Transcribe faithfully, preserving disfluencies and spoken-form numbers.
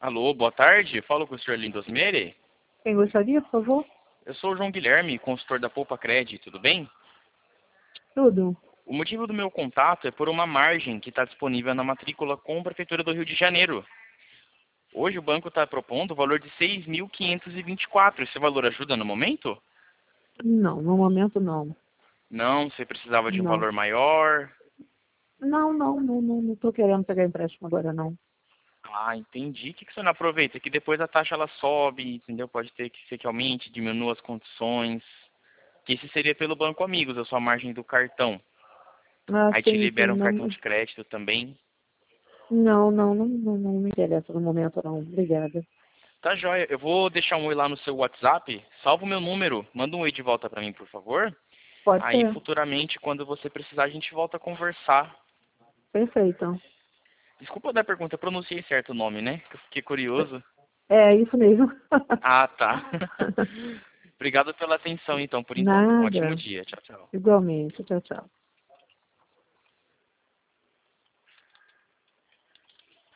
Alô, boa tarde. Falo com o senhor Lindosmere. Quem gostaria, por favor? Eu sou o João Guilherme, consultor da Poupa Cred, tudo bem? Tudo. O motivo do meu contato é por uma margem que está disponível na matrícula com a Prefeitura do Rio de Janeiro. Hoje o banco está propondo o valor de seis mil quinhentos e vinte e quatro. Esse valor ajuda no momento? Não, no momento não. Não, você precisava de um Não. valor maior? Não, não, não, não, não tô querendo pegar empréstimo agora, não. Ah, entendi. O que que você não aproveita? Que depois a taxa ela sobe, entendeu? Pode ter que ser que aumente, diminua as condições. Que esse seria pelo Banco Amigos, a sua margem do cartão. Ah, Aí te sim, sim, libera um não, cartão de crédito também. não, não, não, não, não me interessa no momento, não. Obrigada. Tá joia. Eu vou deixar um oi lá no seu WhatsApp. Salva o meu número. Manda um oi de volta pra mim, por favor. Pode Aí, ser. futuramente, quando você precisar, a gente volta a conversar. Perfeito. Desculpa dar pergunta, eu pronunciei certo o nome, né? Que eu fiquei curioso. É isso mesmo. Ah, tá. Obrigado pela atenção, então, por enquanto. Um ótimo Nada. dia. Tchau, tchau. Igualmente. Tchau, tchau.